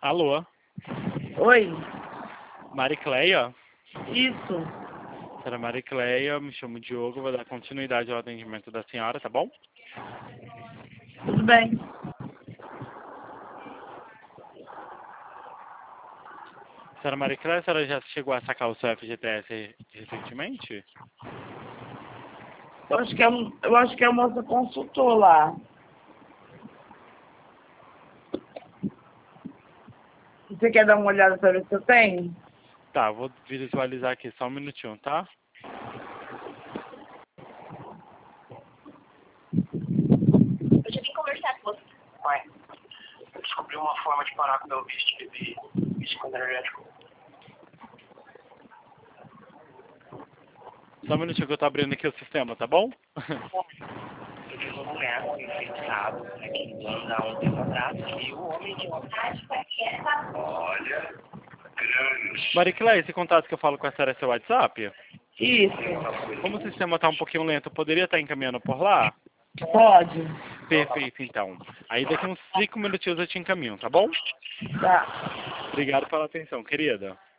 Alô, Oi, Maricleia? isso, Senhora Maricleia, me chamo Diogo, vou dar continuidade ao atendimento da senhora, tá bom? tudo bem? Senhora Maricleia, a senhora já chegou a sacar o seu FGTS recentemente? Eu acho que a moça consultou lá. Você quer dar uma olhada para ver se eu tenho? Tá, vou visualizar aqui, só um minutinho, tá? Eu já vim conversar com você. Pai, eu descobri uma forma de parar com o meu vício de beber vício energético. Só um minutinho que eu tô abrindo aqui o sistema, tá bom? Eu tive uma mulher infectada aqui há um tempo atrás e o homem de uma... Olha, grande. Maricleia, esse contato que eu falo com a senhora é seu WhatsApp? Isso, Como o sistema tá um pouquinho lento, eu poderia estar encaminhando por lá? pode. Perfeito, então. Aí daqui uns 5 minutinhos eu te encaminho, tá bom? Tá. Obrigado pela atenção, querida.